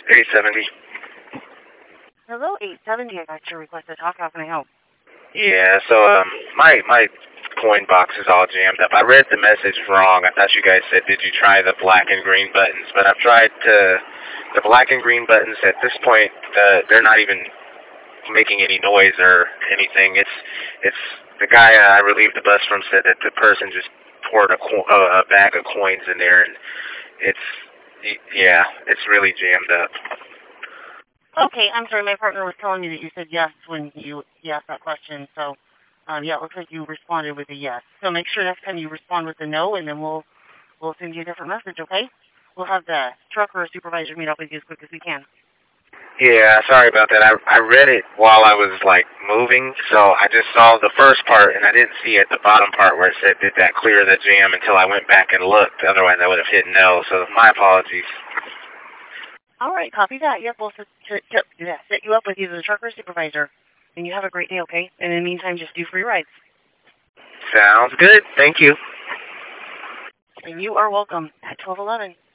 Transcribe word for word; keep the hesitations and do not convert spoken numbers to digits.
eight seventy. Hello, eight seventy. I got your request to talk. How can I help? Yeah, so um, my my coin box is all jammed up. I read the message wrong. I thought you guys said, did you try the black and green buttons? But I've tried to, the black and green buttons. At this point, uh, they're not even making any noise or anything. It's it's the guy uh, I relieved the bus from said that the person just poured a, co- uh, a bag of coins in there, and it's yeah, it's really jammed up. Okay, I'm sorry. My partner was telling me that you said yes when you, you asked that question. So, um, yeah, it looks like you responded with a yes. So make sure next time you respond with a no, and then we'll we'll send you a different message. Okay? We'll have the trucker or supervisor meet up with you as quick as we can. Yeah, sorry about that. I I read it while I was like moving, so I just saw the first part and I didn't see at the bottom part where it said did that clear the jam until I went back and looked. Otherwise, I would have hit no. So my apologies. All right, copy that. Yep, we'll set, set, set, yeah, set you up with either the trucker or supervisor, and you have a great day. Okay? And in the meantime, just do free rides. Sounds good. Thank you. And you are welcome at twelve eleven.